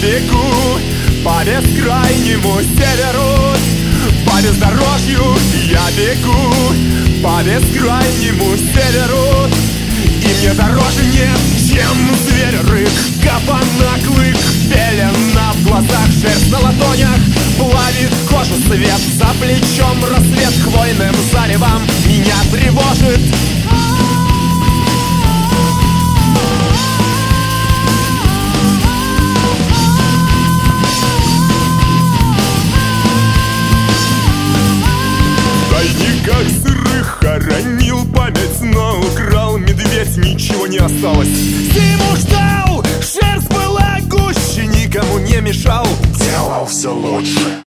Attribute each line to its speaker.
Speaker 1: бегу по бескрайнему северу, по бездорожью я бегу по бескрайнему северу. И мне дороже нет, чем зверь-рык, кабана-клык, пелена в глазах, шерсть на ладонях плавит кожу свет, за плечом рассвет хвойным заревом меня тревожит. В тайниках сырых хоронил память, но украл медведь, ничего не осталось. Зиму ждал, шерсть была гуще, никому не мешал, делал все лучше.